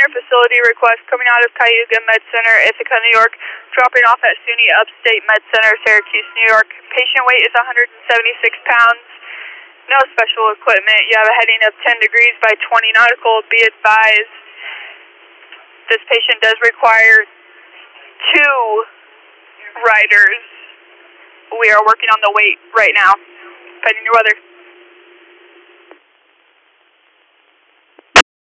facility request coming out of Cayuga Med Center, Ithaca, New York, dropping off at SUNY Upstate Med Center, Syracuse, New York. Patient weight is 176 pounds. No special equipment. You have a heading of 10 degrees by 20 nautical. Be advised, this patient does require 2 riders. We are working on the weight right now, pending your weather.